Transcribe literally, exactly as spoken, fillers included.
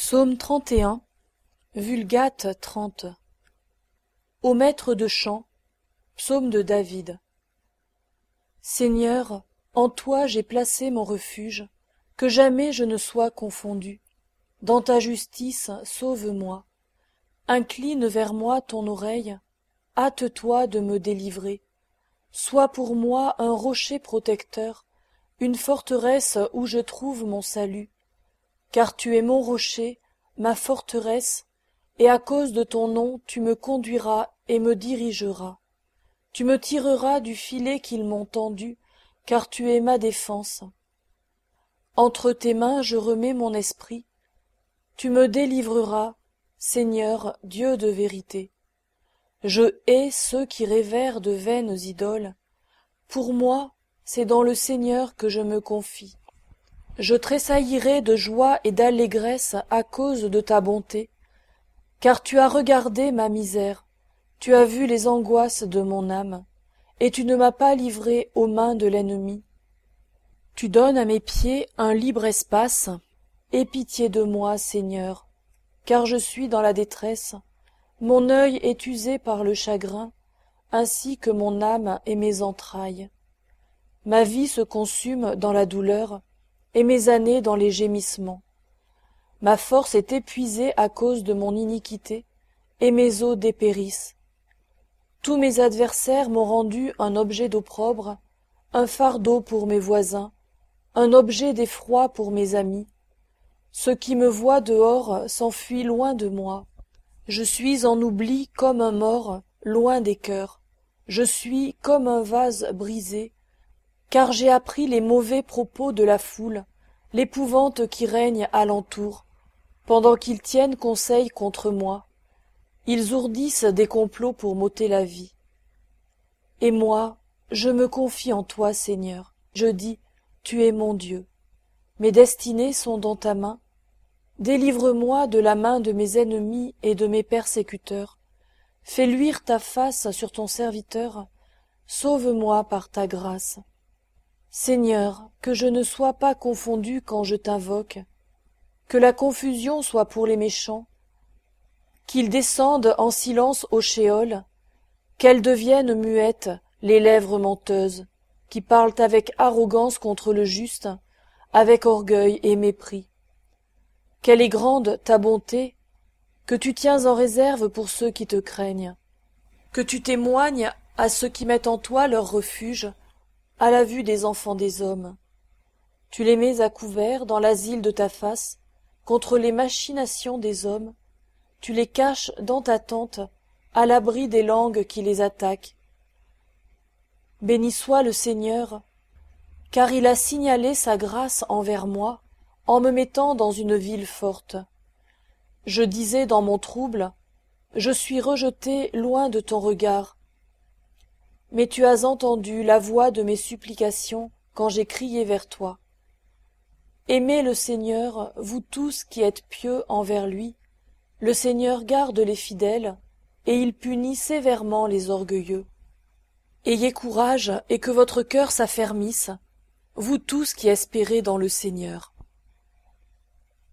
Psaume trente et un, Vulgate trente. Ô maître de chant, psaume de David. Seigneur, en toi j'ai placé mon refuge, que jamais je ne sois confondu. Dans ta justice, sauve-moi. Incline vers moi ton oreille, hâte-toi de me délivrer. Sois pour moi un rocher protecteur, une forteresse où je trouve mon salut. Car tu es mon rocher, ma forteresse, et à cause de ton nom tu me conduiras et me dirigeras. Tu me tireras du filet qu'ils m'ont tendu, car tu es ma défense. Entre tes mains je remets mon esprit. Tu me délivreras, Seigneur, Dieu de vérité. Je hais ceux qui révèrent de vaines idoles. Pour moi, c'est dans le Seigneur que je me confie. Je tressaillirai de joie et d'allégresse à cause de ta bonté, car tu as regardé ma misère, tu as vu les angoisses de mon âme, et tu ne m'as pas livré aux mains de l'ennemi. Tu donnes à mes pieds un libre espace. Aie pitié de moi, Seigneur, car je suis dans la détresse. Mon œil est usé par le chagrin, ainsi que mon âme et mes entrailles. Ma vie se consume dans la douleur, et mes années dans les gémissements. Ma force est épuisée à cause de mon iniquité, et mes os dépérissent. Tous mes adversaires m'ont rendu un objet d'opprobre, un fardeau pour mes voisins, un objet d'effroi pour mes amis. Ceux qui me voient dehors s'enfuient loin de moi. Je suis en oubli comme un mort, loin des cœurs. Je suis comme un vase brisé, car j'ai appris les mauvais propos de la foule, l'épouvante qui règne alentour, pendant qu'ils tiennent conseil contre moi. Ils ourdissent des complots pour m'ôter la vie. Et moi, je me confie en toi, Seigneur. Je dis, tu es mon Dieu. Mes destinées sont dans ta main. Délivre-moi de la main de mes ennemis et de mes persécuteurs. Fais luire ta face sur ton serviteur. Sauve-moi par ta grâce. Seigneur, que je ne sois pas confondu quand je t'invoque, que la confusion soit pour les méchants, qu'ils descendent en silence au shéol, qu'elles deviennent muettes, les lèvres menteuses, qui parlent avec arrogance contre le juste, avec orgueil et mépris. Quelle est grande ta bonté, que tu tiens en réserve pour ceux qui te craignent, que tu témoignes à ceux qui mettent en toi leur refuge, à la vue des enfants des hommes. Tu les mets à couvert dans l'asile de ta face, contre les machinations des hommes. Tu les caches dans ta tente, à l'abri des langues qui les attaquent. Béni soit le Seigneur, car il a signalé sa grâce envers moi, en me mettant dans une ville forte. Je disais dans mon trouble, je suis rejeté loin de ton regard. Mais tu as entendu la voix de mes supplications quand j'ai crié vers toi. Aimez le Seigneur, vous tous qui êtes pieux envers lui. Le Seigneur garde les fidèles, et il punit sévèrement les orgueilleux. Ayez courage et que votre cœur s'affermisse, vous tous qui espérez dans le Seigneur.